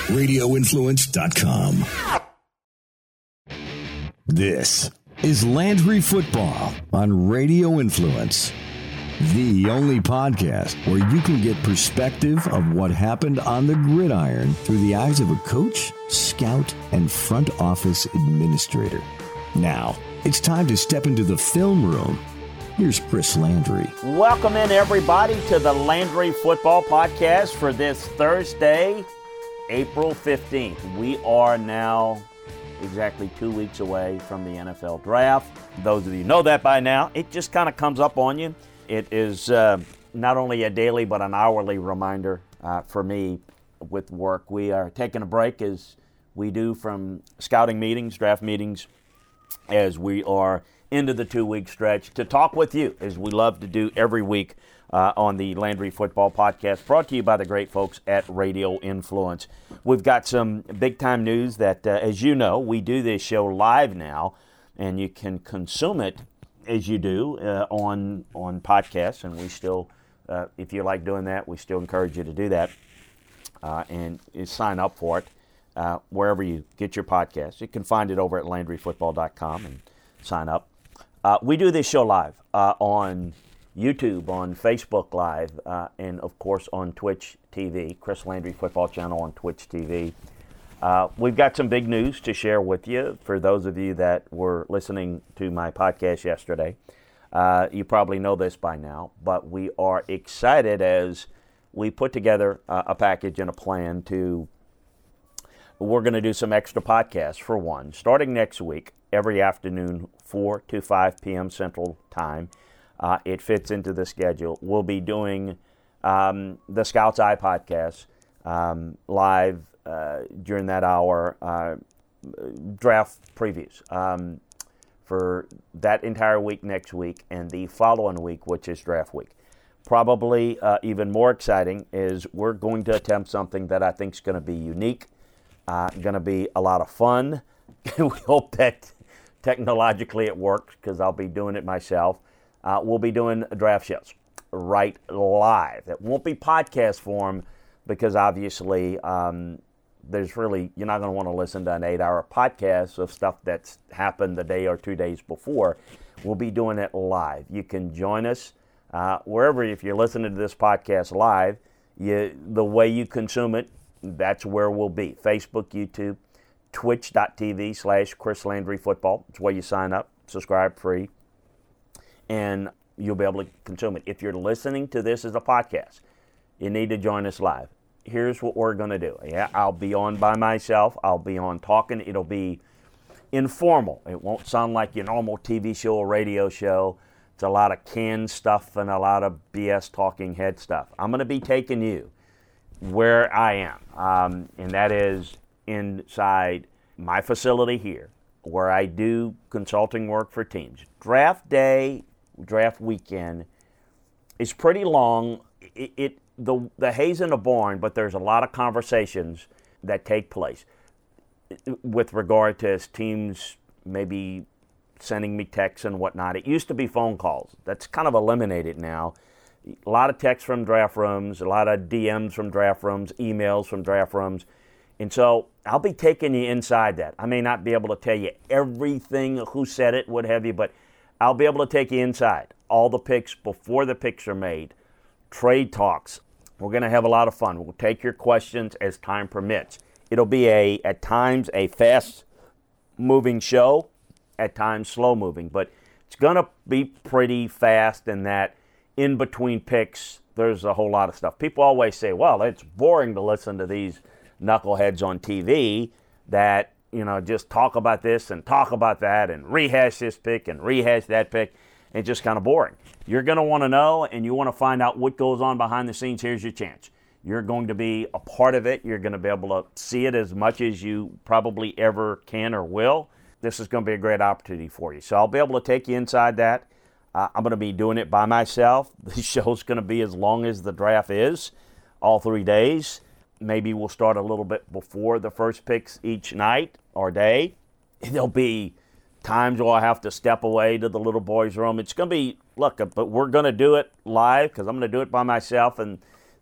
RadioInfluence.com. This is Landry Football on Radio Influence, the only podcast where you can get perspective of what happened on the gridiron through the eyes of a coach, scout, and front office administrator. Now, it's time to step into the film room. Here's Chris Landry. Welcome in, everybody, to the Landry Football Podcast for this Thursday, April 15th. We are now exactly 2 weeks away from the NFL Draft. Those of you know that by now. It just kind of comes up on you. It is not only a daily but an hourly reminder for me with work. We are taking a break, as we do, from scouting meetings, draft meetings, as we are into the 2-week stretch, to talk with you, as we love to do every week on the Landry Football Podcast, brought to you by the great folks at Radio Influence. We've got some big-time news that, as you know, we do this show live now, and you can consume it as you do on podcasts, and we still, if you like doing that, we still encourage you to do that, and sign up for it wherever you get your podcasts. You can find it over at LandryFootball.com and sign up. We do this show live on YouTube, on Facebook Live, and, of course, on Twitch TV, Chris Landry Football Channel on Twitch TV. We've got some big news to share with you. For those of you that were listening to my podcast yesterday, you probably know this by now, but we are excited as we put together a package and a plan to, we're going to do some extra podcasts, for one, starting next week, every afternoon, 4 to 5 p.m. Central Time. It fits into the schedule. We'll be doing the Scout's Eye podcast live during that hour, draft previews for that entire week next week and the following week, which is draft week. Probably even more exciting is we're going to attempt something that I think is going to be unique, going to be a lot of fun. We hope that technologically it works, because I'll be doing it myself. We'll be doing draft shows right live. It won't be podcast form, because obviously there's really, you're not going to want to listen to an 8-hour podcast of stuff that's happened the day or 2 days before. We'll be doing it live. You can join us wherever. If you're listening to this podcast live, the way you consume it, that's where we'll be. Facebook, YouTube, twitch.tv/Chris Landry Football. It's where you sign up, subscribe free, and you'll be able to consume it. If you're listening to this as a podcast, you need to join us live. Here's what we're going to do. Yeah, I'll be on by myself. I'll be on talking. It'll be informal. It won't sound like your normal TV show or radio show. It's a lot of canned stuff and a lot of BS talking head stuff. I'm going to be taking you where I am, and that is inside my facility here, where I do consulting work for teams. Draft day, draft weekend is pretty long. The hay's in the barn, but there's a lot of conversations that take place with regard to teams maybe sending me texts and whatnot. It used to be phone calls. That's kind of eliminated now. A lot of texts from draft rooms, a lot of DMs from draft rooms, emails from draft rooms. And so I'll be taking you inside that. I may not be able to tell you everything, who said it, what have you, but I'll be able to take you inside. All the picks before the picks are made, trade talks. We're going to have a lot of fun. We'll take your questions as time permits. It'll be at times a fast-moving show, at times slow-moving, but it's going to be pretty fast in that in between picks, there's a whole lot of stuff. People always say, well, it's boring to listen to these knuckleheads on TV that, just talk about this and talk about that and rehash this pick and rehash that pick. It's just kind of boring. You're going to want to know, and you want to find out what goes on behind the scenes. Here's your chance. You're going to be a part of it. You're going to be able to see it as much as you probably ever can or will. This is going to be a great opportunity for you. So I'll be able to take you inside that. I'm going to be doing it by myself. The show's going to be as long as the draft is, all 3 days. Maybe we'll start a little bit before the first picks each night or day. There'll be times where I'll have to step away to the little boys' room. It's going to be, but we're going to do it live, because I'm going to do it by myself, and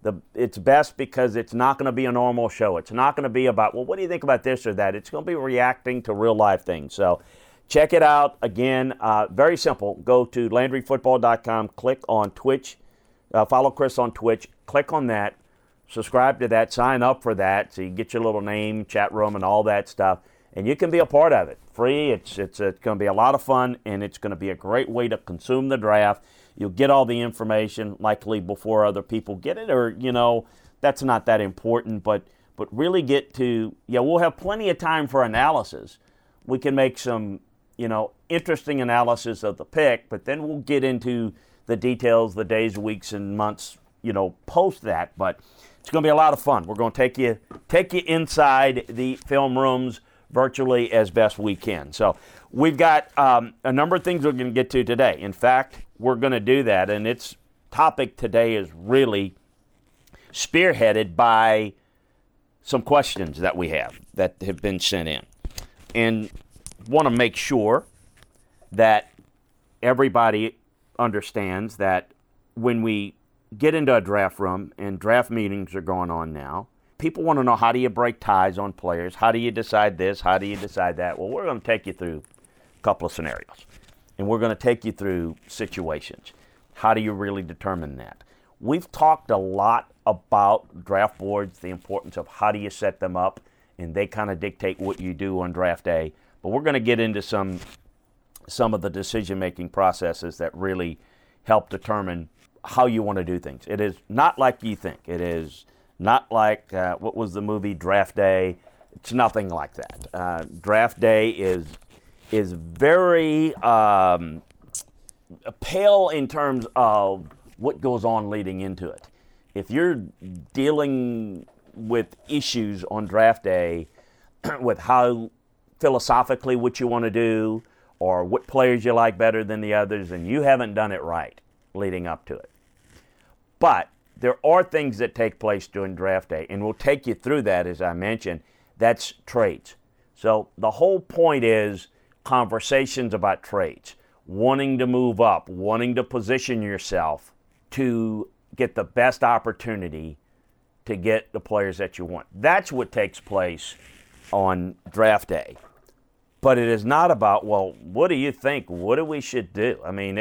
It's best because it's not going to be a normal show. It's not going to be about, well, what do you think about this or that? It's going to be reacting to real life things. So check it out. Again, very simple. Go to LandryFootball.com, click on Twitch, follow Chris on Twitch, click on that, subscribe to that, sign up for that so you get your little name, chat room, and all that stuff. And you can be a part of it. Free. It's going to be a lot of fun, and it's going to be a great way to consume the draft. You'll get all the information likely before other people get it, or, that's not that important. But really get to, we'll have plenty of time for analysis. We can make some, interesting analysis of the pick, but then we'll get into the details, the days, weeks, and months, post that. But it's going to be a lot of fun. We're going to take you inside the film rooms virtually as best we can. So we've got a number of things we're going to get to today. In fact, we're going to do that, and its topic today is really spearheaded by some questions that we have that have been sent in. And want to make sure that everybody understands that when we get into a draft room, and draft meetings are going on now, people want to know, how do you break ties on players? How do you decide this? How do you decide that? Well, we're going to take you through a couple of scenarios, and we're going to take you through situations. How do you really determine that? We've talked a lot about draft boards, the importance of how do you set them up, and they kind of dictate what you do on draft day. But we're going to get into some of the decision-making processes that really help determine how you want to do things. It is not like you think. It is not like, what was the movie, Draft Day? It's nothing like that. Draft Day is very pale in terms of what goes on leading into it. If you're dealing with issues on draft day with how philosophically what you want to do or what players you like better than the others, and you haven't done it right leading up to it. But there are things that take place during draft day, and we'll take you through that, as I mentioned. That's trades. So the whole point is conversations about trades, wanting to move up, wanting to position yourself to get the best opportunity to get the players that you want. That's what takes place on draft day. But it is not about, well, what do you think? What do we should do? I mean,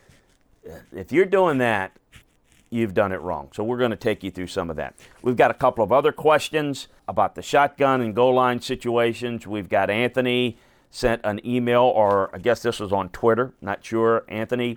if you're doing that, you've done it wrong. So we're going to take you through some of that. We've got a couple of other questions about the shotgun and goal line situations. We've got Anthony sent an email, or I guess this was on Twitter, not sure, Anthony,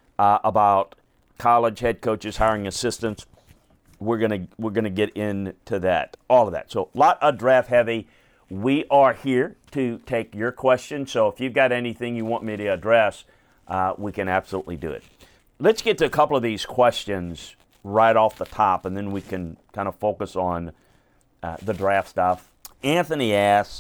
about college head coaches hiring assistants. We're gonna get into that, all of that. So a lot of draft heavy. We are here to take your questions. So if you've got anything you want me to address, we can absolutely do it. Let's get to a couple of these questions right off the top, and then we can kind of focus on the draft stuff. Anthony asks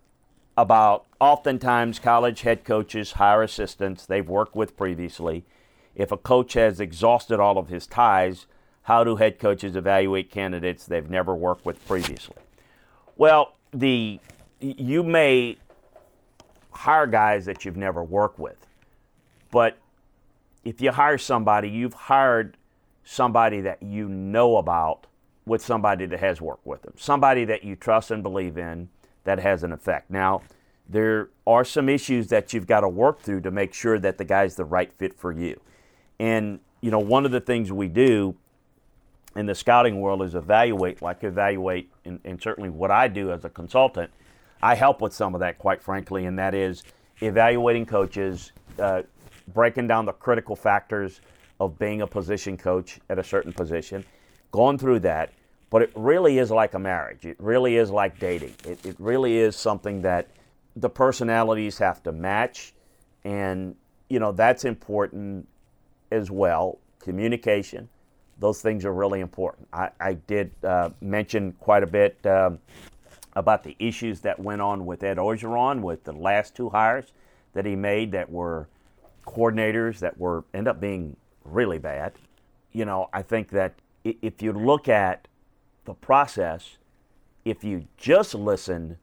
about, oftentimes college head coaches hire assistants they've worked with previously. If a coach has exhausted all of his ties, how do head coaches evaluate candidates they've never worked with previously? Well, you may hire guys that you've never worked with, but if you hire somebody, you've hired somebody that you know about with somebody that has worked with them, somebody that you trust and believe in that has an effect. Now, there are some issues that you've got to work through to make sure that the guy's the right fit for you. And, one of the things we do in the scouting world is evaluate, and certainly what I do as a consultant, I help with some of that, quite frankly, and that is evaluating coaches, breaking down the critical factors of being a position coach at a certain position, going through that. But it really is like a marriage. It really is like dating. It really is something that the personalities have to match, and, that's important as well. Communication. Those things are really important. I did mention quite a bit about the issues that went on with Ed Orgeron with the last two hires that he made that were coordinators that end up being really bad. I think that if you look at the process, if you just listen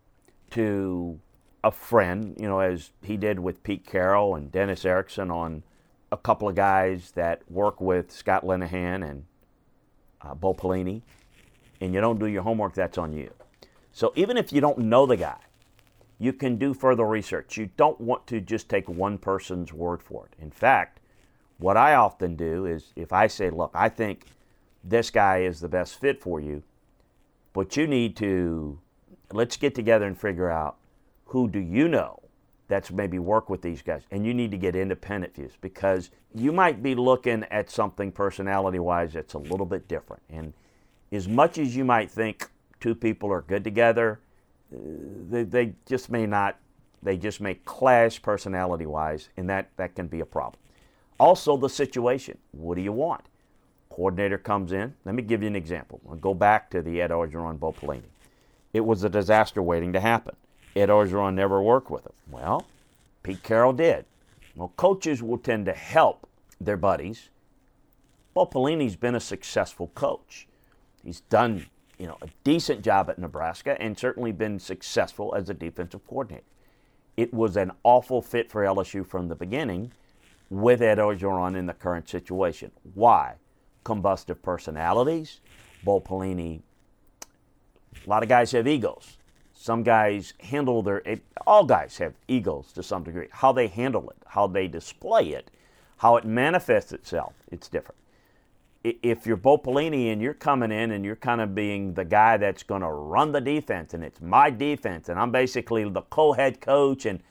to a friend, as he did with Pete Carroll and Dennis Erickson on a couple of guys that work with Scott Linehan and Bo Pelini, and you don't do your homework, that's on you. So even if you don't know the guy, you can do further research. You don't want to just take one person's word for it. In fact, what I often do is if I say, look, I think this guy is the best fit for you, but you need to, let's get together and figure out who do you know that's maybe work with these guys. And you need to get independent views because you might be looking at something personality-wise that's a little bit different. And as much as you might think two people are good together, they just may not, they just may clash personality-wise, and that can be a problem. Also, the situation. What do you want? Coordinator comes in. Let me give you an example. I'll go back to the Ed Orgeron, Bo Pelini. It was a disaster waiting to happen. Ed Orgeron never worked with him. Well, Pete Carroll did. Well, coaches will tend to help their buddies. Bo Pelini's been a successful coach. He's done, a decent job at Nebraska and certainly been successful as a defensive coordinator. It was an awful fit for LSU from the beginning with Ed Orgeron in the current situation. Why? Combustive personalities. Bo Pelini, a lot of guys have egos. Some guys handle all guys have egos to some degree. How they handle it, how they display it, how it manifests itself, it's different. If you're Bo Pelini and you're coming in and you're kind of being the guy that's going to run the defense and it's my defense and I'm basically the co-head coach and,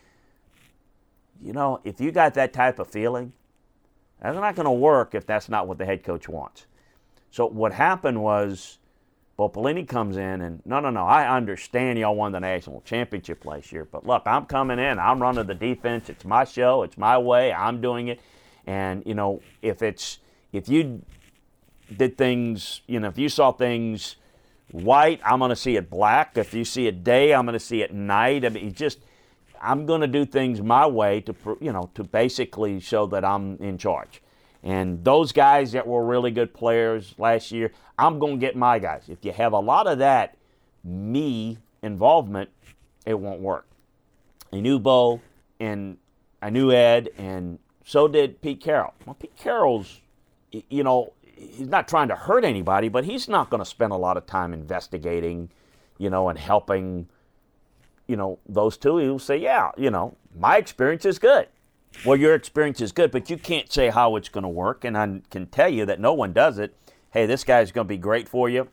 if you got that type of feeling, that's not going to work if that's not what the head coach wants. So what happened was Bo Pelini comes in and, no, I understand y'all won the national championship last year, but look, I'm coming in, I'm running the defense, it's my show, it's my way, I'm doing it. And, if you did things, if you saw things white, I'm going to see it black. If you see it day, I'm going to see it night. I mean, I'm going to do things my way to basically show that I'm in charge. And those guys that were really good players last year, I'm going to get my guys. If you have a lot of that me involvement, it won't work. I knew Bo, and I knew Ed, and so did Pete Carroll. Well, Pete Carroll's, he's not trying to hurt anybody, but he's not going to spend a lot of time investigating, and helping, those two. He'll say, yeah, my experience is good. Well, your experience is good, but you can't say how it's going to work, and I can tell you that no one does it. Hey, this guy's going to be great for you.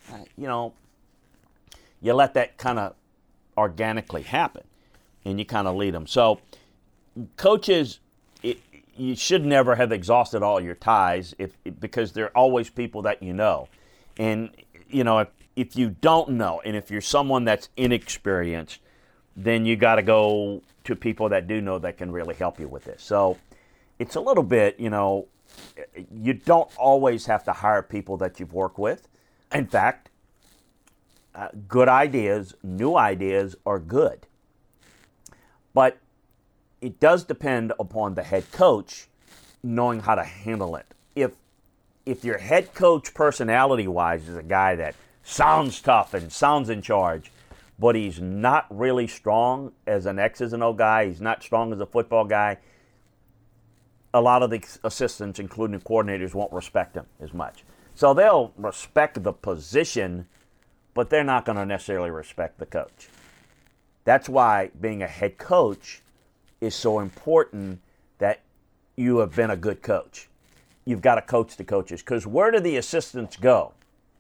You let that kind of organically happen, and you kind of lead them. So coaches, you should never have exhausted all your ties because there are always people that you know. And, if you don't know, and if you're someone that's inexperienced, then you got to go to people that do know that can really help you with this. So it's a little bit, you don't always have to hire people that you've worked with. In fact, good ideas, new ideas are good. But it does depend upon the head coach knowing how to handle it. If your head coach personality-wise is a guy that sounds tough and sounds in charge, but he's not really strong as an X's and O guy, he's not strong as a football guy, a lot of the assistants, including the coordinators, won't respect him as much. So they'll respect the position, but they're not going to necessarily respect the coach. That's why being a head coach is so important, that you have been a good coach. You've got to coach the coaches, because where do the assistants go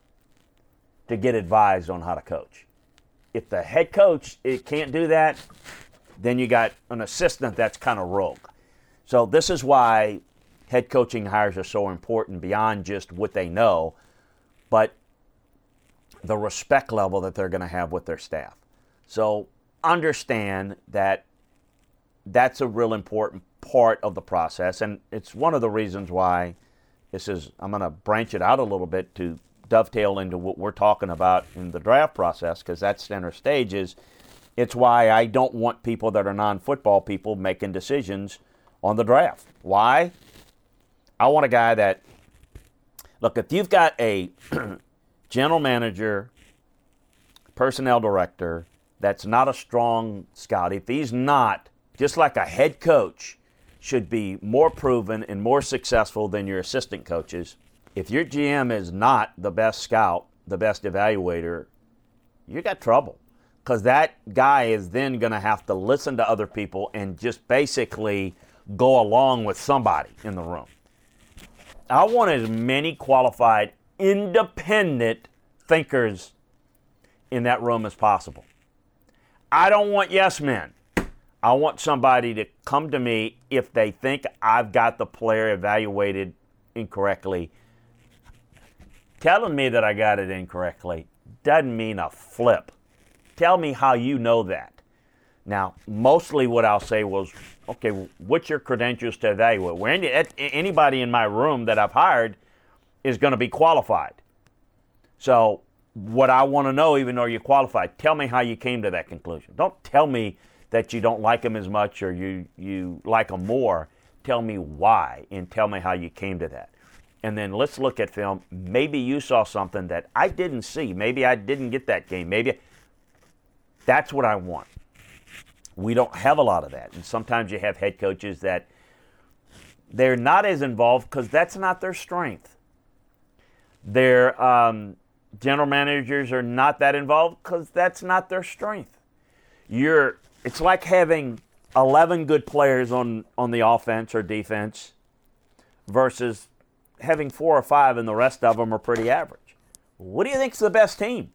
to get advised on how to coach? If the head coach can't do that, then you got an assistant that's kind of rogue. So this is why head coaching hires are so important, beyond just what they know, but the respect level that they're going to have with their staff. So understand that that's a real important part of the process, and it's one of the reasons why I'm going to branch it out a little bit to dovetail into what we're talking about in the draft process, because that's center stage. It's why I don't want people that are non-football people making decisions on the draft. Why? I want a guy that, look, if you've got a general manager, personnel director that's not a strong scout, if he's not, just like a head coach should be more proven and more successful than your assistant coaches, If your GM is not the best scout, the best evaluator, you got trouble. Because that guy is then going to have to listen to other people and just basically go along with somebody in the room. I want as many qualified, independent thinkers in that room as possible. I don't want yes men. I want somebody to come to me if they think I've got the player evaluated incorrectly. Telling me that I got it incorrectly doesn't mean a flip. Tell me how you know that. Now, mostly what I'll say was, okay, what's your credentials to evaluate? Anybody in my room that I've hired is going to be qualified. So what I want to know, even though you're qualified, tell me how you came to that conclusion. Don't tell me that you don't like them as much or you like them more. Tell me why and tell me how you came to that. And then let's look at film. Maybe you saw something that I didn't see. Maybe I didn't get that game. That's what I want. We don't have a lot of that. And sometimes you have head coaches that they're not as involved because that's not their strength. Their general managers are not that involved because that's not their strength. It's like having 11 good players on the offense or defense versus having 4 or 5 and the rest of them are pretty average. What do you think's the best team?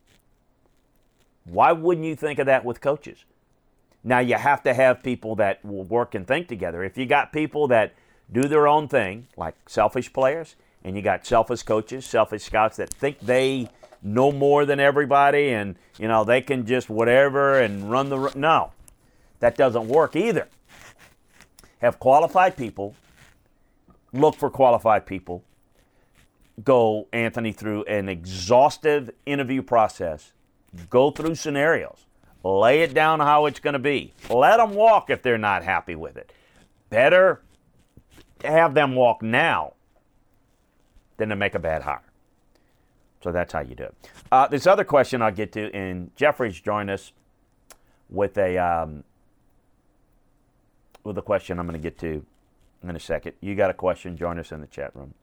Why wouldn't you think of that with coaches? Now, you have to have people that will work and think together. If you got people that do their own thing, like selfish players, and you got selfish coaches, selfish scouts that think they know more than everybody and, they can just whatever and run the... No, that doesn't work either. Have qualified people, look for qualified people, go, Anthony, through an exhaustive interview process, go through scenarios, lay it down how it's going to be. Let them walk if they're not happy with it. Better have them walk now than to make a bad hire. So that's how you do it. This other question I'll get to, and Jeffrey's joined us with a question I'm going to get to in a second. You got a question, join us in the chat room.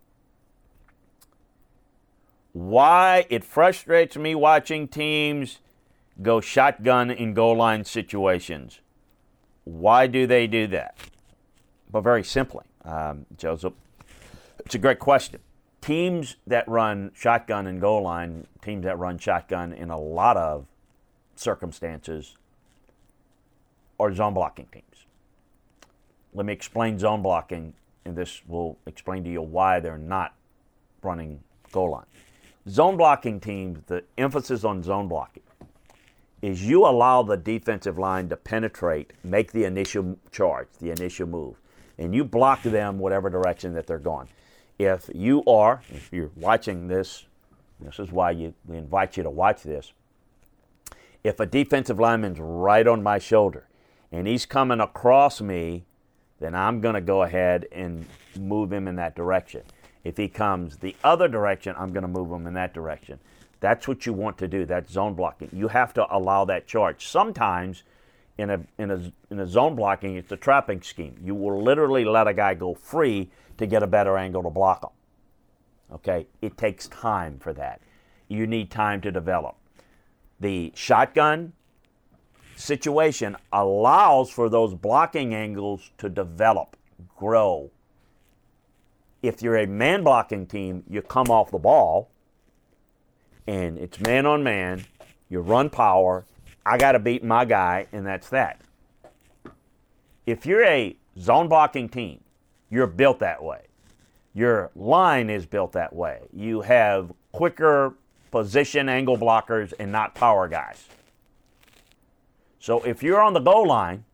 Why it frustrates me watching teams go shotgun in goal line situations. Why do they do that? But very simply, Joseph, it's a great question. Teams that run shotgun in goal line, teams that run shotgun in a lot of circumstances are zone blocking teams. Let me explain zone blocking, and this will explain to you why they're not running goal line. Zone blocking teams, the emphasis on zone blocking is you allow the defensive line to penetrate, make the initial charge, the initial move, and you block them whatever direction that they're going. If you're watching this is why we invite you to watch this. If a defensive lineman's right on my shoulder and he's coming across me, then I'm going to go ahead and move him in that direction. If he comes the other direction, I'm going to move him in that direction. That's what you want to do. That's zone blocking. You have to allow that charge. Sometimes in a zone blocking, it's a trapping scheme. You will literally let a guy go free to get a better angle to block him. Okay? It takes time for that. You need time to develop. The shotgun situation allows for those blocking angles to develop, grow. If you're a man blocking team, you come off the ball and it's man on man, you run power, I got to beat my guy, and that's that. If you're a zone blocking team, you're built that way. Your line is built that way. You have quicker position angle blockers and not power guys. So if you're on the goal line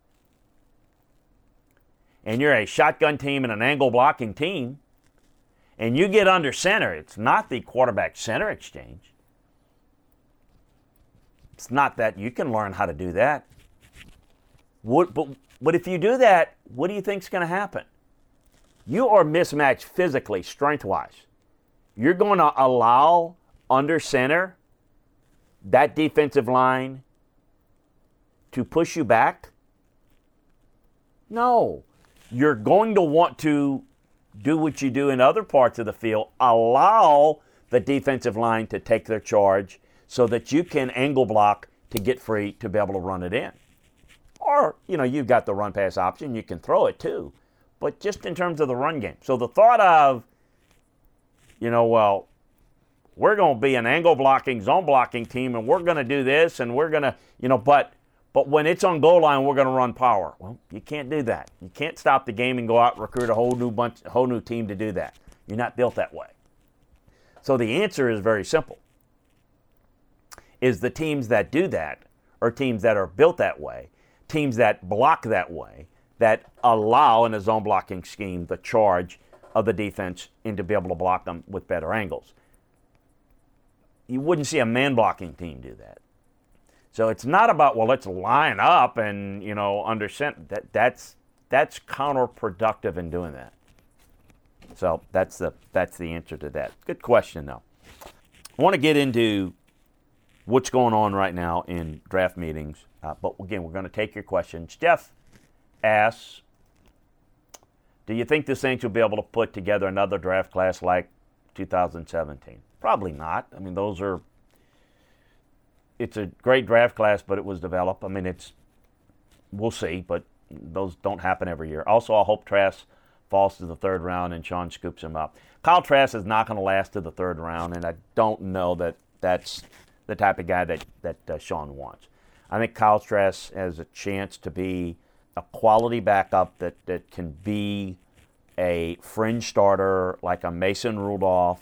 and you're a shotgun team and an angle blocking team, and you get under center, it's not the quarterback center exchange. It's not that. You can learn how to do that. But if you do that, what do you think is going to happen? You are mismatched physically, strength-wise. You're going to allow under center that defensive line to push you back? No. You're going to want to do what you do in other parts of the field, allow the defensive line to take their charge so that you can angle block to get free to be able to run it in. Or, you've got the run-pass option. You can throw it too. But just in terms of the run game. So the thought of, we're going to be an angle blocking, zone blocking team, and we're going to do this, and we're going to, but when it's on goal line, we're going to run power. Well, you can't do that. You can't stop the game and go out and recruit a whole new team to do that. You're not built that way. So the answer is very simple. Is the teams that do that are teams that are built that way, teams that block that way, that allow in a zone blocking scheme the charge of the defense and to be able to block them with better angles. You wouldn't see a man blocking team do that. So it's not about, let's line up and, under center. That's counterproductive in doing that. So that's the answer to that. Good question, though. I want to get into what's going on right now in draft meetings. But again, we're going to take your questions. Jeff asks, do you think the Saints will be able to put together another draft class like 2017? Probably not. I mean, it's a great draft class, but it was developed. I mean, we'll see, but those don't happen every year. Also, I hope Trask falls to the third round and Sean scoops him up. Kyle Trask is not going to last to the third round, and I don't know that that's the type of guy that Sean wants. I think Kyle Trask has a chance to be a quality backup that can be a fringe starter like a Mason Rudolph,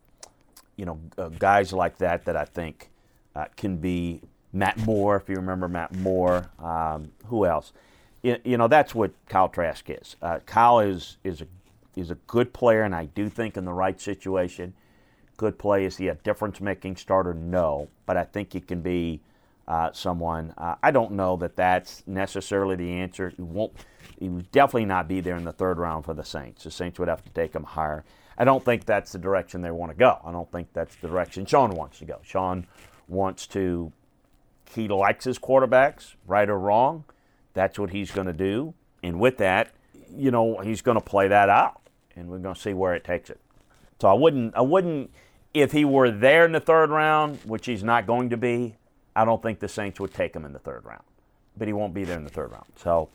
guys like that I think can be Matt Moore, if you remember Matt Moore. Who else? That's what Kyle Trask is. Kyle is a good player, and I do think in the right situation, good play. Is he a difference-making starter? No, but I think he can be someone. I don't know that that's necessarily the answer. He would definitely not be there in the third round for the Saints. The Saints would have to take him higher. I don't think that's the direction they want to go. I don't think that's the direction Sean wants to go. Sean wants to, he likes his quarterbacks, right or wrong. That's what he's going to do. And with that, he's going to play that out. And we're going to see where it takes it. So I wouldn't, if he were there in the third round, which he's not going to be, I don't think the Saints would take him in the third round. But he won't be there in the third round. So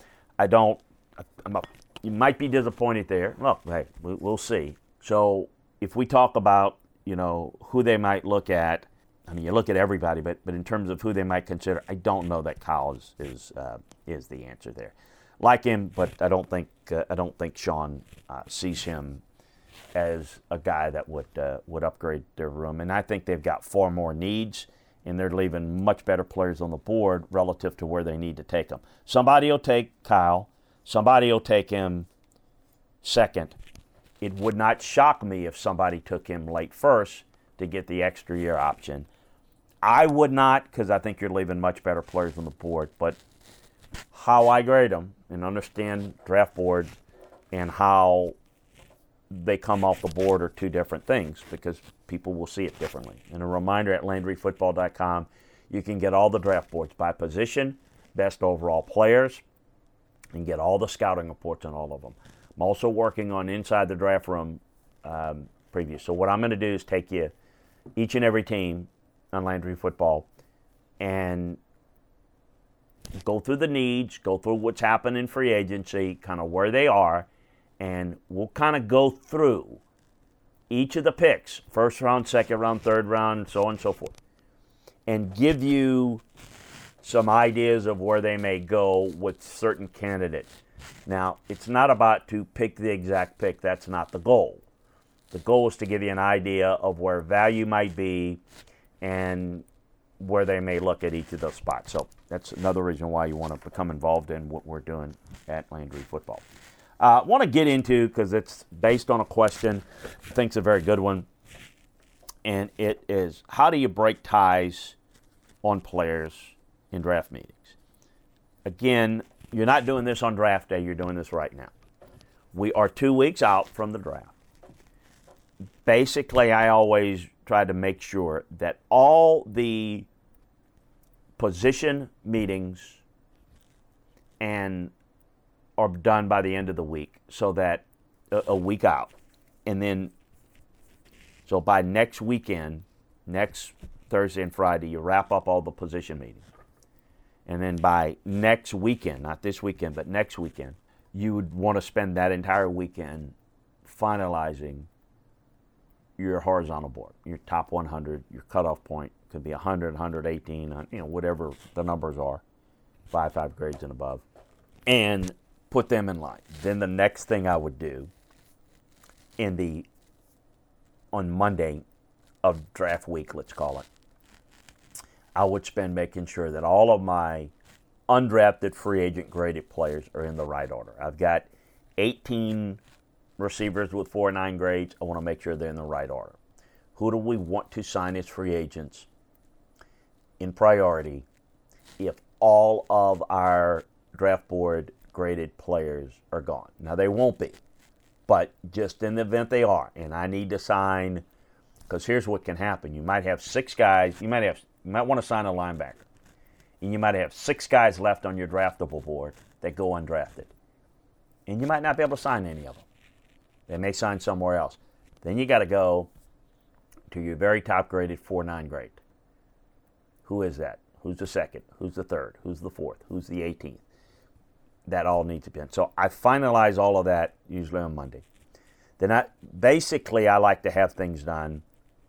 you might be disappointed there. Well, hey, we'll see. So if we talk about, who they might look at, I mean, you look at everybody, but in terms of who they might consider, I don't know that Kyle is the answer there. Like him, but I don't think Sean sees him as a guy that would upgrade their room. And I think they've got far more needs, and they're leaving much better players on the board relative to where they need to take them. Somebody will take Kyle. Somebody will take him second. It would not shock me if somebody took him late first to get the extra year option. I would not, because I think you're leaving much better players on the board. But how I grade them and understand draft board and how they come off the board are two different things, because people will see it differently. And a reminder, at LandryFootball.com, you can get all the draft boards by position, best overall players, and get all the scouting reports on all of them. I'm also working on Inside the Draft Room previews. So what I'm going to do is take you each and every team on Landry Football and go through the needs, go through what's happened in free agency, kind of where they are, and we'll kind of go through each of the picks, first round, second round, third round, so on and so forth, and give you some ideas of where they may go with certain candidates. Now, it's not about to pick the exact pick. That's not the goal. The goal is to give you an idea of where value might be and where they may look at each of those spots. So that's another reason why you want to become involved in what we're doing at Landry Football. I want to get into, because it's based on a question, I think it's a very good one, and it is, how do you break ties on players in draft meetings? Again, you're not doing this on draft day. You're doing this right now. We are 2 weeks out from the draft. Basically, I always try to make sure that all the position meetings are done by the end of the week, so that a week out. And then, so by next weekend, next Thursday and Friday, you wrap up all the position meetings. And then by next weekend, not this weekend, but next weekend, you would want to spend that entire weekend finalizing your horizontal board, your top 100, your cutoff point could be 100, 118, whatever the numbers are, 5 grades and above, and put them in line. Then the next thing I would do on Monday of draft week, let's call it, I would spend making sure that all of my undrafted free agent graded players are in the right order. I've got 18 receivers with 4.9 grades. I want to make sure they're in the right order. Who do we want to sign as free agents in priority if all of our draft board graded players are gone? Now, they won't be, but just in the event they are, and I need to sign, because here's what can happen. You might have 6 guys. You might want to sign a linebacker, and you might have 6 guys left on your draftable board that go undrafted, and you might not be able to sign any of them. They may sign somewhere else. Then you got to go to your very top graded 4.9 grade. Who is that? Who's the second? Who's the third? Who's the fourth? Who's the 18th? That all needs to be in. So I finalize all of that usually on Monday. Then I like to have things done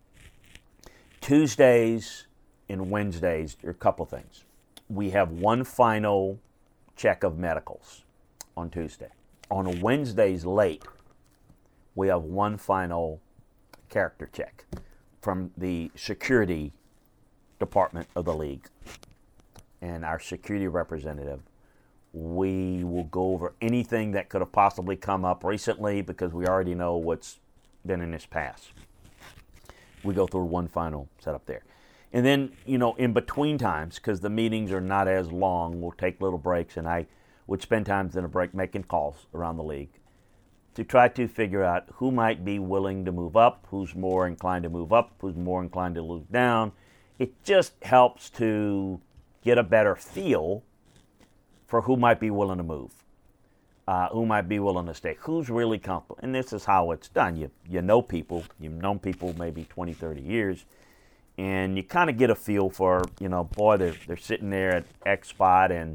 Tuesdays and Wednesdays. There are a couple things. We have one final check of medicals on Tuesday. On Wednesdays late, we have one final character check from the security department of the league. And our security representative, we will go over anything that could have possibly come up recently because we already know what's been in this past. We go through one final setup there. And then, in between times, because the meetings are not as long, we'll take little breaks, and I would spend times in a break making calls around the league to try to figure out who might be willing to move up, who's more inclined to move up, who's more inclined to move down. It just helps to get a better feel for who might be willing to move, who might be willing to stay, who's really comfortable. And this is how it's done. You know people, you've known people maybe 20, 30 years, and you kind of get a feel for, boy, they're sitting there at X spot, and,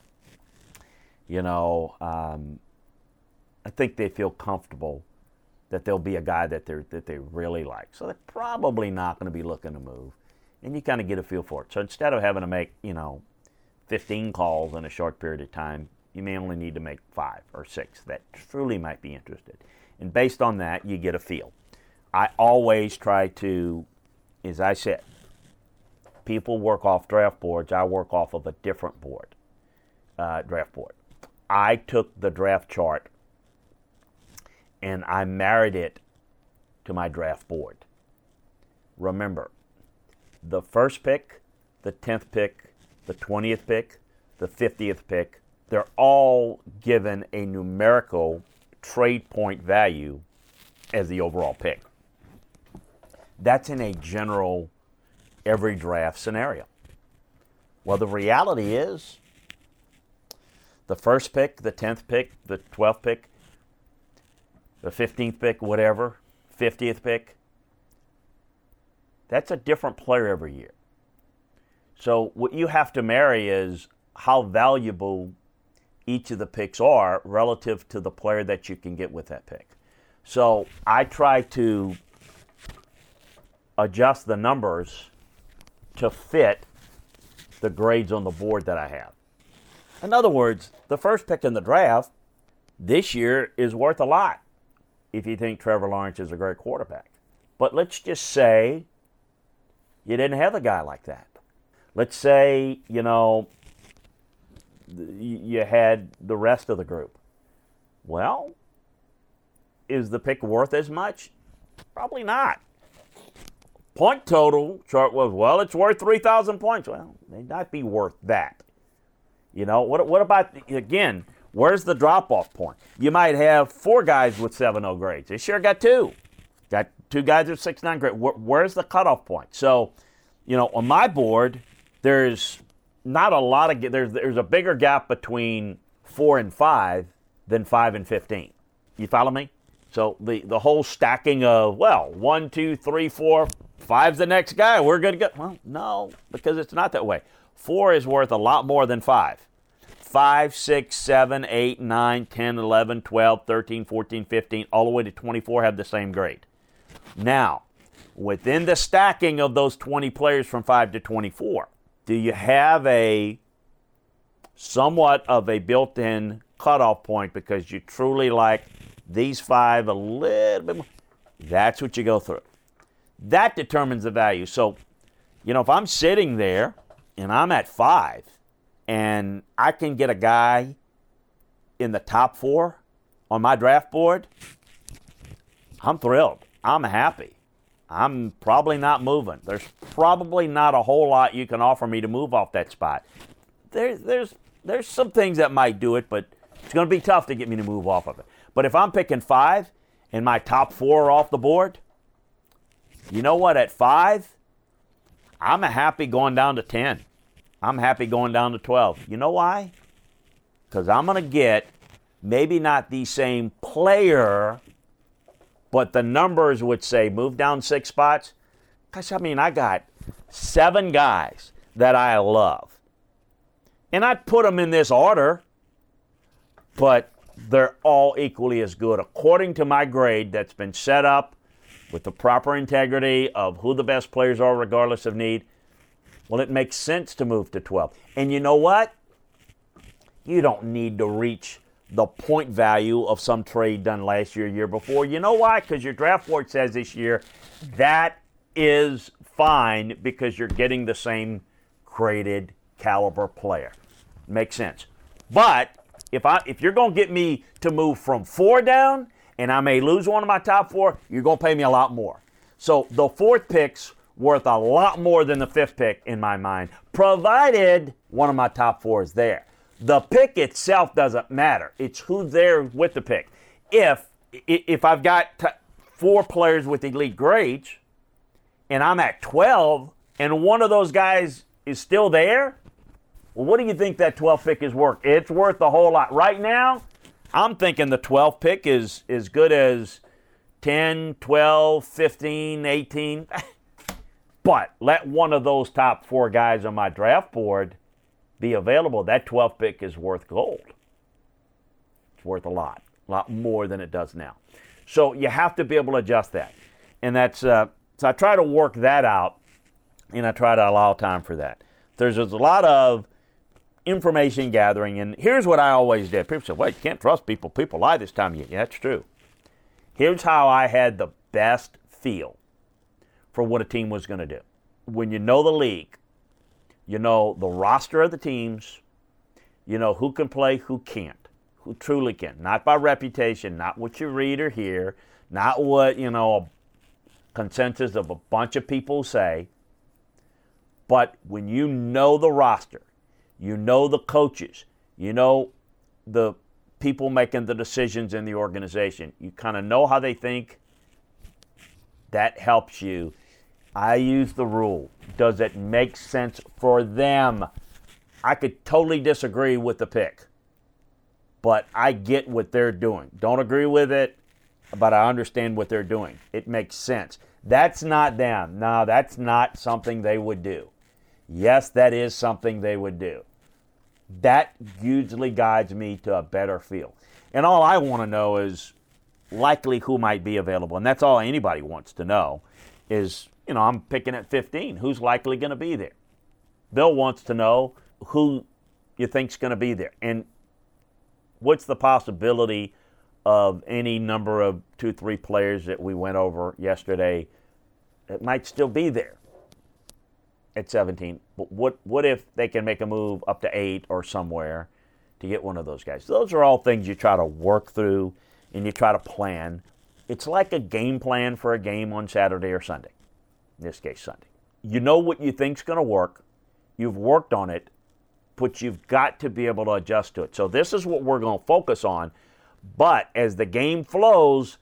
I think they feel comfortable that there'll be a guy that they really like. So they're probably not going to be looking to move. And you kind of get a feel for it. So instead of having to make, 15 calls in a short period of time, you may only need to make 5 or 6 that truly might be interested. And based on that, you get a feel. I always try to, as I said, people work off draft boards. I work off of a different board, draft board. I took the draft chart and I married it to my draft board. Remember, the first pick, the 10th pick, the 20th pick, the 50th pick, they're all given a numerical trade point value as the overall pick. That's in a general every draft scenario. Well, the reality is the first pick, the 10th pick, the 12th pick, the 15th pick, whatever, 50th pick, that's a different player every year. So what you have to marry is how valuable each of the picks are relative to the player that you can get with that pick. So I try to adjust the numbers to fit the grades on the board that I have. In other words, the first pick in the draft this year is worth a lot if you think Trevor Lawrence is a great quarterback. But let's just say you didn't have a guy like that. Let's say, you had the rest of the group. Well, is the pick worth as much? Probably not. Point total chart was, well, it's worth 3,000 points. Well, it may not be worth that. What about, again, where's the drop-off point? You might have 4 guys with 7.0 grades. They sure got 2. Got 2 guys with 6.9 grades. Where's the cutoff point? So, on my board, there's not a lot of, there's a bigger gap between 4 and 5 than 5 and 15. You follow me? So the whole stacking of, 1, 2, 3, 4, 5's the next guy, we're good to go. Well, no, because it's not that way. 4 is worth a lot more than 5. 5, 6, 7, 8, 9, 10, 11, 12, 13, 14, 15, all the way to 24 have the same grade. Now, within the stacking of those 20 players from 5 to 24, do you have a somewhat of a built-in cutoff point because you truly like these 5 a little bit more? That's what you go through. That determines the value. So, if I'm sitting there and I'm at 5 and I can get a guy in the top 4 on my draft board, I'm thrilled. I'm happy. I'm probably not moving. There's probably not a whole lot you can offer me to move off that spot. There's some things that might do it, but it's going to be tough to get me to move off of it. But if I'm picking 5 and my top 4 are off the board, you know what? At 5, I'm happy going down to 10. I'm happy going down to 12. You know why? Because I'm going to get maybe not the same player, but the numbers would say move down 6 spots. Gosh, I got 7 guys that I love. And I'd put them in this order, but they're all equally as good according to my grade that's been set up with the proper integrity of who the best players are regardless of need. Well, it makes sense to move to 12. And you know what? You don't need to reach the point value of some trade done last year, year before. You know why? Because your draft board says this year that is fine because you're getting the same graded caliber player. Makes sense. But if you're going to get me to move from 4 down and I may lose one of my top 4, you're going to pay me a lot more. So the 4th pick's worth a lot more than the 5th pick in my mind, provided one of my top 4 is there. The pick itself doesn't matter. It's who's there with the pick. If I've got 4 players with elite grades and I'm at 12 and one of those guys is still there, well, what do you think that 12th pick is worth? It's worth a whole lot. Right now, I'm thinking the 12th pick is as good as 10, 12, 15, 18. But let one of those top 4 guys on my draft board be available. That 12th pick is worth gold. It's worth a lot more than it does now. So you have to be able to adjust that. And that's so I try to work that out, and I try to allow time for that. There's a lot of information gathering, and here's what I always did. People say, well, you can't trust people. People lie this time of year. Yeah, that's true. Here's how I had the best feel for what a team was going to do. When you know the league, you know the roster of the teams, you know who can play, who can't, who truly can. Not by reputation, not what you read or hear, not what, a consensus of a bunch of people say, but when you know the roster, you know the coaches, you know the people making the decisions in the organization, you kind of know how they think, that helps you. I use the rule. Does it make sense for them? I could totally disagree with the pick, but I get what they're doing. Don't agree with it, but I understand what they're doing. It makes sense. That's not them. No, that's not something they would do. Yes, that is something they would do. That usually guides me to a better feel. And all I want to know is likely who might be available. And that's all anybody wants to know is, I'm picking at 15. Who's likely going to be there? Bill wants to know who you think's going to be there. And what's the possibility of any number of 2-3 players that we went over yesterday that might still be there at 17? But what if they can make a move up to 8 or somewhere to get one of those guys? Those are all things you try to work through and you try to plan. It's like a game plan for a game on Saturday or Sunday. In this case, Sunday. You know what you think's going to work. You've worked on it, but you've got to be able to adjust to it. So this is what we're going to focus on. But as the game flows,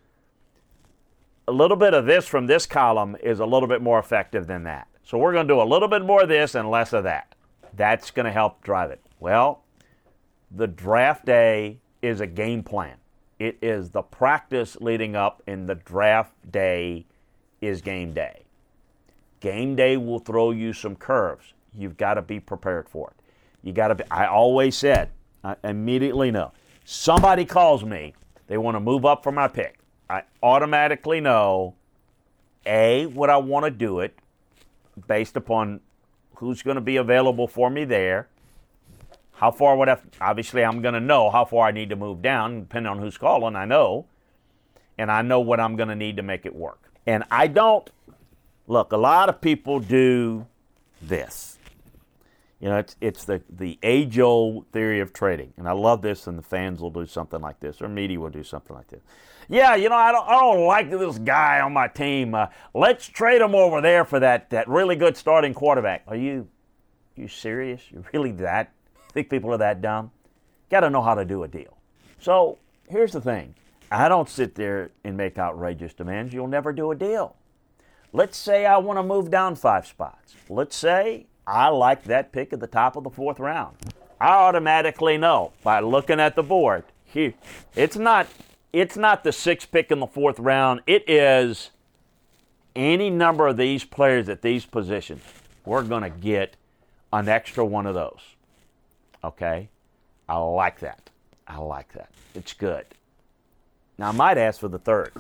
a little bit of this from this column is a little bit more effective than that. So we're going to do a little bit more of this and less of that. That's going to help drive it. Well, the draft day is a game plan. It is the practice leading up, and the draft day is game day. Game day will throw you some curves. You've got to be prepared for it. You got to be. I always said, I immediately know. Somebody calls me, they want to move up for my pick. I automatically know, A, would I want to do it based upon who's going to be available for me there. How far would I, obviously I'm going to know how far I need to move down, depending on who's calling, I know. And I know what I'm going to need to make it work. And I don't, look, a lot of people do this. You know, it's the age-old theory of trading. And I love this, and the fans will do something like this, or media will do something like this. Yeah, you know, I don't like this guy on my team. Let's trade him over there for that really good starting quarterback. Are you serious? You really that? Think people are that dumb? Got to know how to do a deal. So here's the thing. I don't sit there and make outrageous demands. You'll never do a deal. Let's say I want to move down 5 spots. Let's say I like that pick at the top of the 4th round. I automatically know by looking at the board. It's not the 6th pick in the 4th round. It is any number of these players at these positions. We're going to get an extra one of those. Okay? I like that. It's good. Now, I might ask for the 3rd.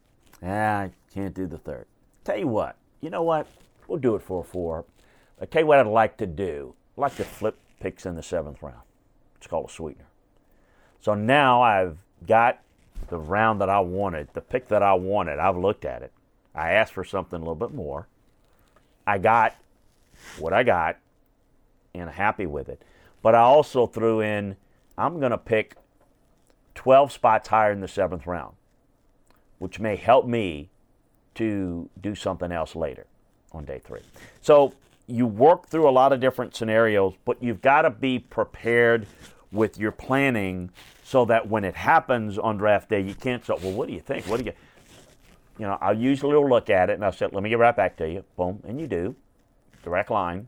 I can't do the 3rd. Tell you what. You know what? We'll do it for a 4. I tell you what I'd like to do. I'd like to flip picks in the 7th round. It's called a sweetener. So now I've got the round that I wanted, the pick that I wanted. I've looked at it. I asked for something a little bit more. I got what I got, and I'm happy with it. But I also threw in, I'm going to pick 12 spots higher in the 7th round, which may help me to do something else later on day 3. So you work through a lot of different scenarios, but you've got to be prepared with your planning so that when it happens on draft day, you can't say, well, what do you think? You know, I usually will look at it and I'll say, let me get right back to you. Boom, and you do. Direct line.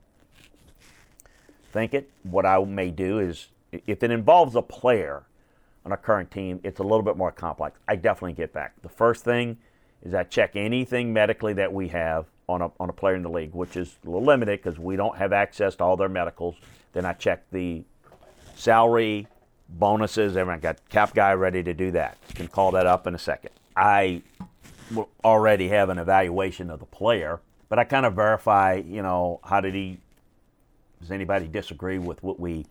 Think it. What I may do is, if it involves a player on a current team, it's a little bit more complex. I definitely get back. The first thing is I check anything medically that we have on a player in the league, which is a little limited because we don't have access to all their medicals. Then I check the salary, bonuses, everyone got cap guy ready to do that. You can call that up in a second. I will already have an evaluation of the player, but I kind of verify, you know, does anybody disagree with what with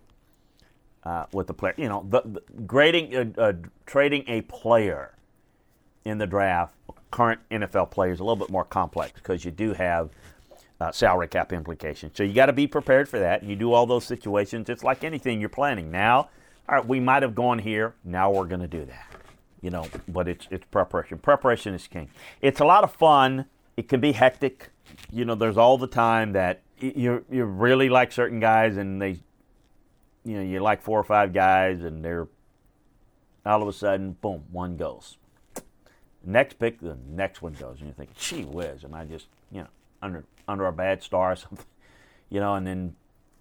the player? You know, the grading, trading a player in the draft, current NFL players, a little bit more complex because you do have salary cap implications. So you got to be prepared for that. You do all those situations. It's like anything you're planning. Now, all right, we might have gone here. Now we're going to do that. You know, but it's preparation. Preparation is king. It's a lot of fun. It can be hectic. You know, there's all the time that you really like certain guys and you like 4 or 5 guys and they're all of a sudden, boom, one goes. Next pick, the next one goes, and you think, gee whiz, am I just, you know, under a bad star or something, you know? And then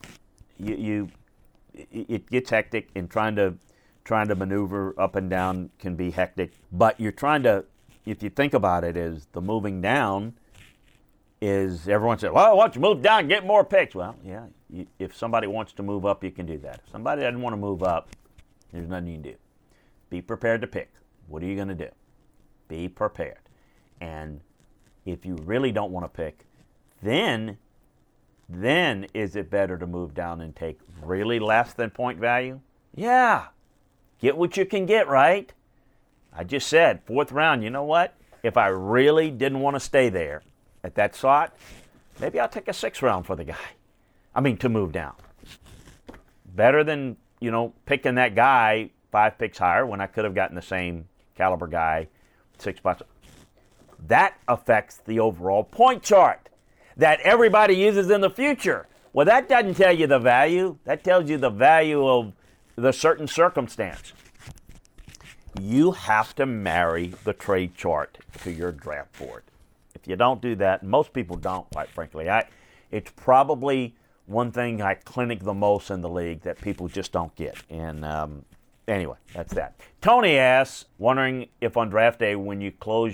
it gets hectic, and trying to maneuver up and down can be hectic. But you're trying to, if you think about it, is the moving down is everyone says, well, why don't you move down and get more picks? Well, yeah, if somebody wants to move up, you can do that. If somebody doesn't want to move up, there's nothing you can do. Be prepared to pick. What are you going to do? Be prepared. And if you really don't want to pick, then is it better to move down and take really less than point value? Yeah. Get what you can get, right? I just said, 4th round, you know what? If I really didn't want to stay there at that slot, maybe I'll take a 6th round for the guy. I mean, to move down. Better than, you know, picking that guy 5 picks higher when I could have gotten the same caliber guy 6 spots. That affects the overall point chart that everybody uses in the future. Well, that doesn't tell you the value. That tells you the value of the certain circumstance. You have to marry the trade chart to your draft board. If you don't do that, most people don't, quite frankly. It's probably one thing I clinic the most in the league that people just don't get. And Anyway, that's that. Tony asks, wondering if on draft day when you're close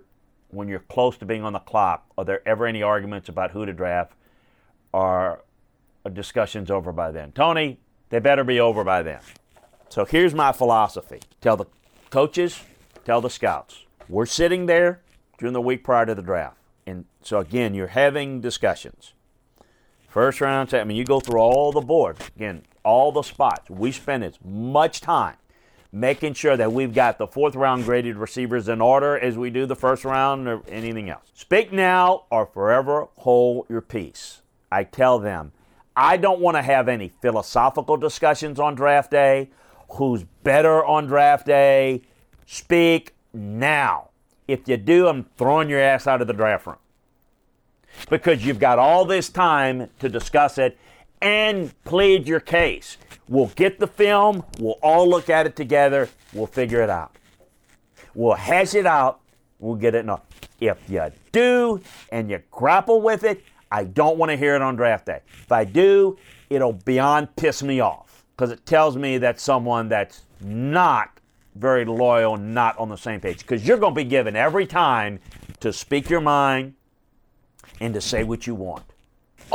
to being on the clock, are there ever any arguments about who to draft? Are discussions over by then? Tony, they better be over by then. So here's my philosophy. Tell the coaches, tell the scouts. We're sitting there during the week prior to the draft. And so, again, you're having discussions. First round, you go through all the board. Again, all the spots. We spend as much time making sure that we've got the fourth round graded receivers in order as we do the first round or anything else. Speak now or forever hold your peace. I tell them, I don't want to have any philosophical discussions on draft day. Who's better on draft day? Speak now. If you do, I'm throwing your ass out of the draft room. Because you've got all this time to discuss it and plead your case. We'll get the film. We'll all look at it together. We'll figure it out. We'll hash it out. We'll get it done. If you do and you grapple with it, I don't want to hear it on draft day. If I do, it'll beyond piss me off because it tells me that's someone that's not very loyal, not on the same page. Because you're going to be given every time to speak your mind and to say what you want. The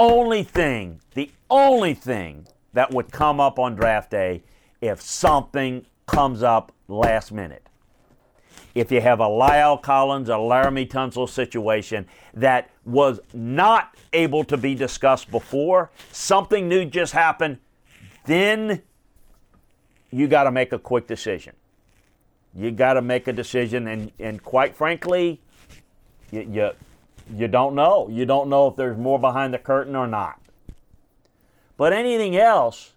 only thing that would come up on draft day if something comes up last minute. If you have a La'el Collins, a Laramie Tunsil situation that was not able to be discussed before, something new just happened, then you got to make a quick decision. You got to make a decision, and quite frankly, you don't know. You don't know if there's more behind the curtain or not. But anything else,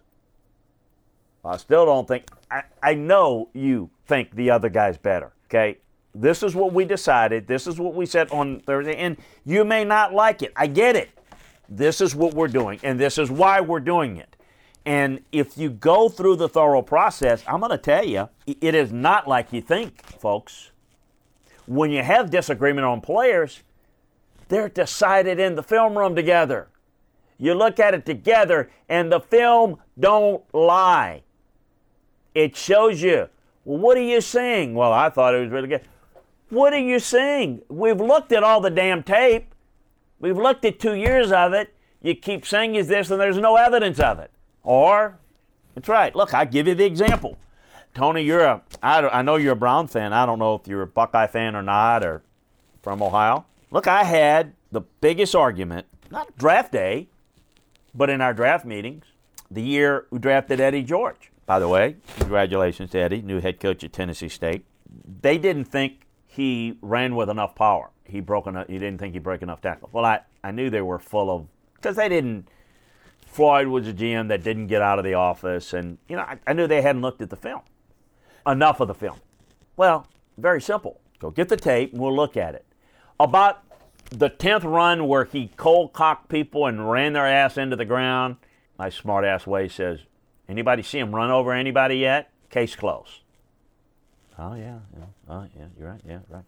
I still don't think, I know you think the other guy's better, okay? This is what we decided. This is what we said on Thursday, and you may not like it. I get it. This is what we're doing, and this is why we're doing it. And if you go through the thorough process, I'm going to tell you, it is not like you think, folks. When you have disagreement on players, they're decided in the film room together. You look at it together, and the film don't lie. It shows you, well, what are you seeing? Well, I thought it was really good. What are you seeing? We've looked at all the damn tape. We've looked at 2 years of it. You keep saying is this, and there's no evidence of it. Or, that's right. Look, I give you the example. Tony, I know you're a Brown fan. I don't know if you're a Buckeye fan or not, or from Ohio. Look, I had the biggest argument, not draft day, but in our draft meetings, the year we drafted Eddie George. By the way, congratulations to Eddie, new head coach at Tennessee State. They didn't think he ran with enough power. He didn't think he broke enough tackles. Well, I knew they were full of, because they didn't. Floyd was a GM that didn't get out of the office, and I knew they hadn't looked at the film. Enough of the film. Well, very simple. Go get the tape, and we'll look at it. About the 10th run where he cold-cocked people and ran their ass into the ground, my smart-ass way says, anybody see him run over anybody yet? Case closed. Oh, yeah. Oh, yeah, you're right. Yeah, right.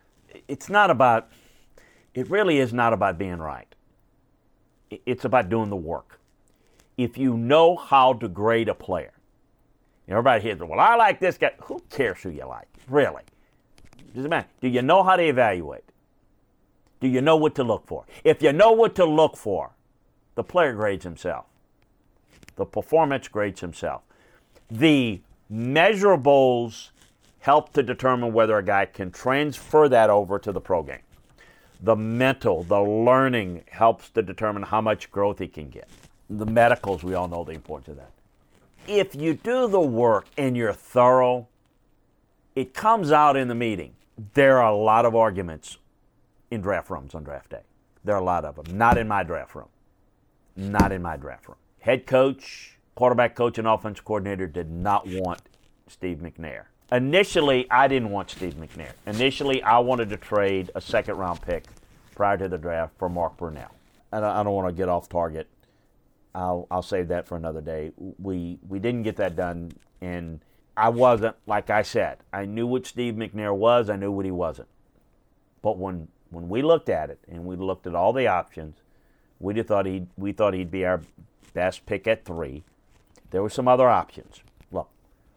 It really is not about being right. It's about doing the work. If you know how to grade a player, everybody hears, well, I like this guy. Who cares who you like? Really? Doesn't matter. Do you know how to evaluate? Do you know what to look for? If you know what to look for, the player grades himself. The performance grades himself. The measurables help to determine whether a guy can transfer that over to the pro game. The mental, the learning helps to determine how much growth he can get. The medicals, we all know the importance of that. If you do the work and you're thorough, it comes out in the meeting. There are a lot of arguments in draft rooms on draft day. There are a lot of them. Not in my draft room. Not in my draft room. Head coach, quarterback coach, and offensive coordinator did not want Steve McNair. Initially, I didn't want Steve McNair. Initially, I wanted to trade a second-round pick prior to the draft for Mark Brunell. I don't want to get off target. I'll save that for another day. We didn't get that done, and I wasn't, like I said, I knew what Steve McNair was. I knew what he wasn't. But when we looked at it and we looked at all the options, we thought he'd be our best pick at 3. There were some other options. Look,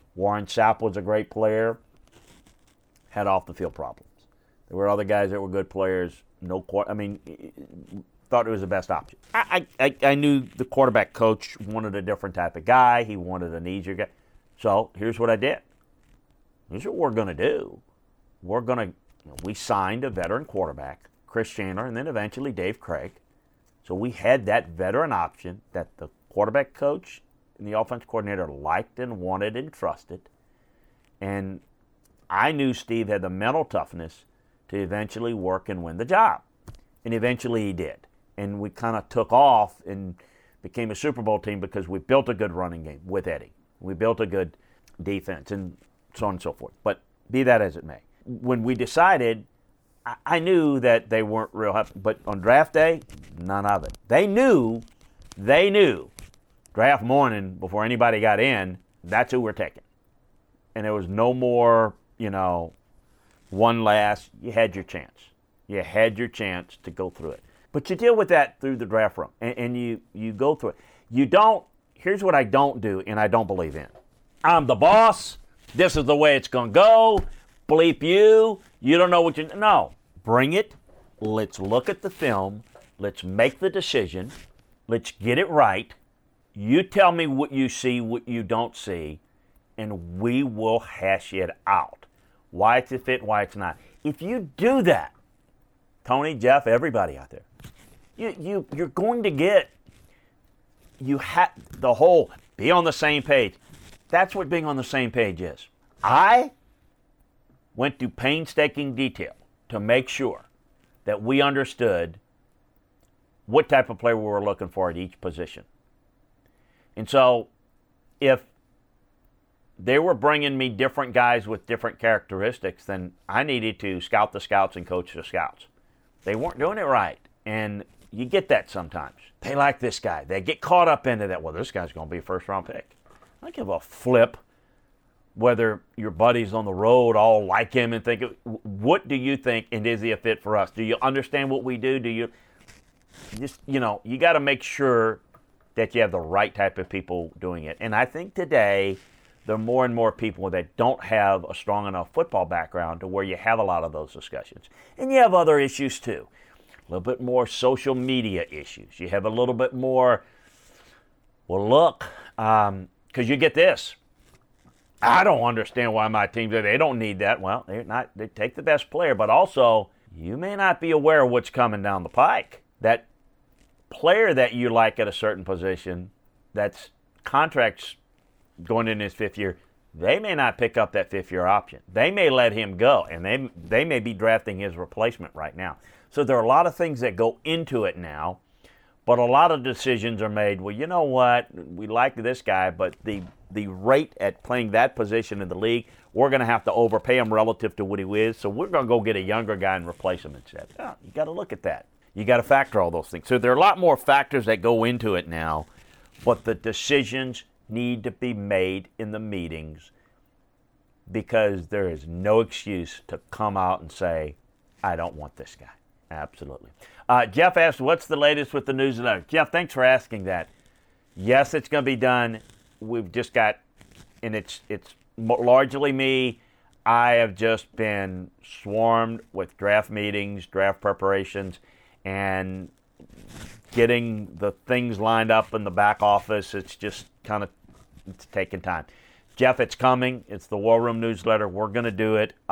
Warren Sapp was a great player, had off-the-field problems. There were other guys that were good players. Thought it was the best option. I knew the quarterback coach wanted a different type of guy. He wanted an easier guy. So here's what I did. Here's what we're going to do. We signed a veteran quarterback, Chris Chandler, and then eventually Dave Craig. So we had that veteran option that the quarterback coach and the offensive coordinator liked and wanted and trusted. And I knew Steve had the mental toughness to eventually work and win the job. And eventually he did. And we kind of took off and became a Super Bowl team because we built a good running game with Eddie. We built a good defense and so on and so forth. But be that as it may. When we decided, I knew that they weren't real happy. But on draft day, none of it. They knew draft morning before anybody got in, that's who we're taking. And there was no more, one last. You had your chance. You had your chance to go through it. But you deal with that through the draft room, and you go through it. You don't, here's what I don't do, and I don't believe in. I'm the boss. This is the way it's going to go. Bleep you. You don't know what you, no. Bring it. Let's look at the film. Let's make the decision. Let's get it right. You tell me what you see, what you don't see, and we will hash it out. Why it's a fit, why it's not. If you do that, Tony, Jeff, everybody out there, you're going to get, the whole be on the same page. That's what being on the same page is. I went to painstaking detail to make sure that we understood what type of player we were looking for at each position. And so if they were bringing me different guys with different characteristics, then I needed to scout the scouts and coach the scouts. They weren't doing it right. And you get that sometimes. They like this guy. They get caught up into that. Well, this guy's going to be a first-round pick. I don't give a flip whether your buddies on the road all like him and think, what do you think, and is he a fit for us? Do you understand what we do? Do you just, you got to make sure that you have the right type of people doing it. And I think today there are more and more people that don't have a strong enough football background to where you have a lot of those discussions. And you have other issues too. A little bit more social media issues. You have a little bit more, well, look, because you get this. I don't understand why my team, they don't need that. Well, they take the best player, but also you may not be aware of what's coming down the pike. That player that you like at a certain position, that's contracts going in his fifth year, they may not pick up that fifth-year option. They may let him go, and they may be drafting his replacement right now. So there are a lot of things that go into it now, but a lot of decisions are made, well, you know what, we like this guy, but the rate at playing that position in the league, we're going to have to overpay him relative to what he is, so we're going to go get a younger guy and replace him instead. Oh, you got to look at that. You got to factor all those things. So there are a lot more factors that go into it now, but the decisions need to be made in the meetings because there is no excuse to come out and say, I don't want this guy. Absolutely. Jeff asked, what's the latest with the newsletter? Jeff, thanks for asking that. Yes, it's going to be done. We've just got, and it's largely me. I have just been swarmed with draft meetings, draft preparations, and getting the things lined up in the back office. It's just kind of, it's taking time. Jeff, it's coming. It's the War Room newsletter. We're going to do it.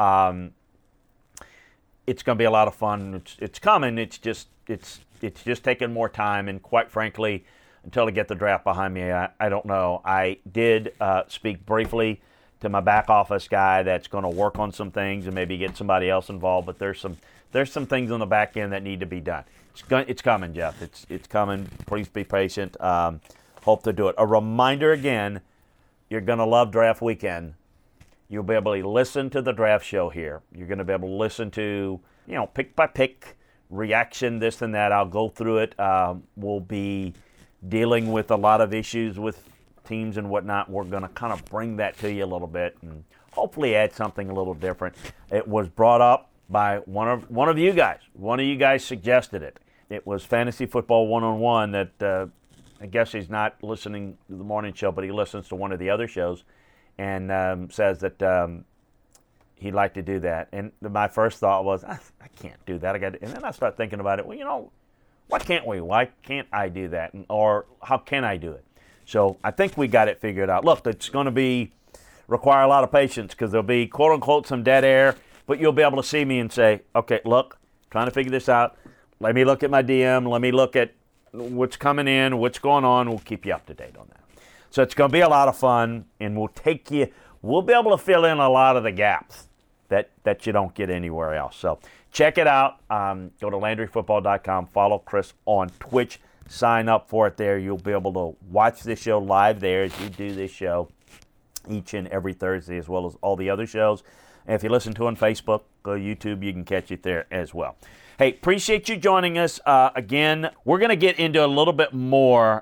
It's going to be a lot of fun. It's coming. It's just taking more time. And quite frankly, until I get the draft behind me, I don't know. I did speak briefly to my back office guy that's going to work on some things and maybe get somebody else involved. But there's some things on the back end that need to be done. It's coming, Jeff. It's coming. Please be patient. Hope to do it. A reminder again, you're going to love draft weekend. You'll be able to listen to the draft show here. You're going to be able to listen to, pick by pick, reaction, this and that. I'll go through it. We'll be dealing with a lot of issues with teams and whatnot. We're going to kind of bring that to you a little bit and hopefully add something a little different. It was brought up by one of you guys. One of you guys suggested it. It was Fantasy Football 101 that I guess he's not listening to the morning show, but he listens to one of the other shows. and says that he'd like to do that. And my first thought was, I can't do that. And then I started thinking about it. Well, why can't we? Why can't I do that? Or how can I do it? So I think we got it figured out. Look, it's going to require a lot of patience because there'll be, quote unquote, some dead air, but you'll be able to see me and say, okay, look, trying to figure this out. Let me look at my DM. Let me look at what's coming in, what's going on. We'll keep you up to date on that. So it's going to be a lot of fun, and we'll be able to fill in a lot of the gaps that you don't get anywhere else. So check it out. Go to LandryFootball.com. Follow Chris on Twitch. Sign up for it there. You'll be able to watch this show live there as you do this show each and every Thursday, as well as all the other shows. And if you listen to it on Facebook or YouTube, you can catch it there as well. Hey, appreciate you joining us. Again, we're going to get into a little bit more.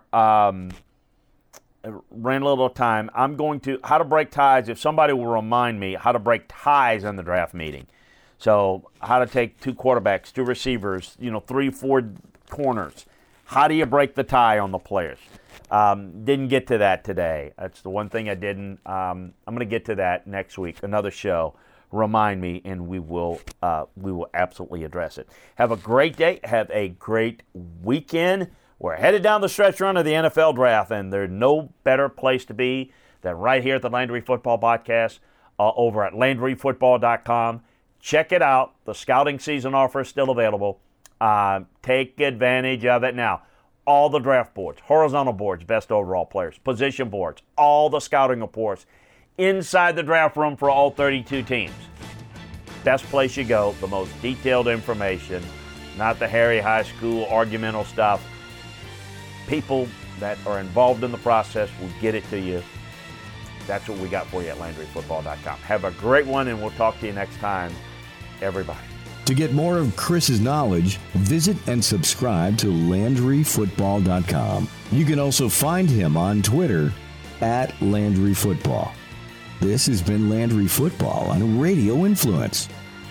Ran a little time. I'm going to how to break ties. If somebody will remind me how to break ties in the draft meeting. So how to take 2 quarterbacks, 2 receivers, 3, 4 corners. How do you break the tie on the players? Didn't get to that today. That's the one thing I didn't. I'm going to get to that next week. Another show. Remind me, and we will absolutely address it. Have a great day. Have a great weekend. We're headed down the stretch run of the NFL draft, and there's no better place to be than right here at the Landry Football Podcast over at LandryFootball.com. Check it out. The scouting season offer is still available. Take advantage of it now. All the draft boards, horizontal boards, best overall players, position boards, all the scouting reports inside the draft room for all 32 teams. Best place you go, the most detailed information, not the Harry High School argumental stuff. People that are involved in the process will get it to you. That's what we got for you at LandryFootball.com. Have a great one, and we'll talk to you next time, everybody. To get more of Chris's knowledge, visit and subscribe to LandryFootball.com. You can also find him on Twitter at LandryFootball. This has been Landry Football on Radio Influence.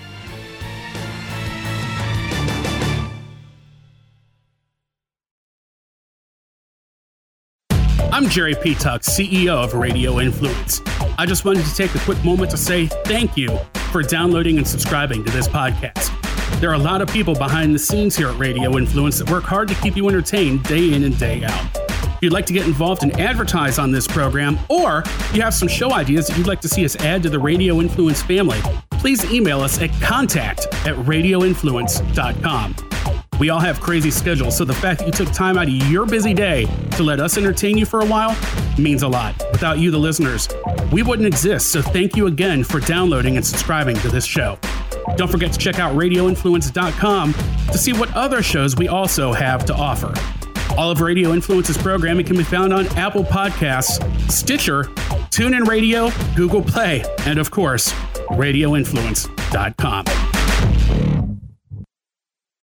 I'm Jerry Petuck, CEO of Radio Influence. I just wanted to take a quick moment to say thank you for downloading and subscribing to this podcast. There are a lot of people behind the scenes here at Radio Influence that work hard to keep you entertained day in and day out. If you'd like to get involved and advertise on this program, or you have some show ideas that you'd like to see us add to the Radio Influence family, please email us at contact@radioinfluence.com. We all have crazy schedules, so the fact that you took time out of your busy day to let us entertain you for a while means a lot. Without you, the listeners, we wouldn't exist, so thank you again for downloading and subscribing to this show. Don't forget to check out radioinfluence.com to see what other shows we also have to offer. All of Radio Influence's programming can be found on Apple Podcasts, Stitcher, TuneIn Radio, Google Play, and of course, radioinfluence.com.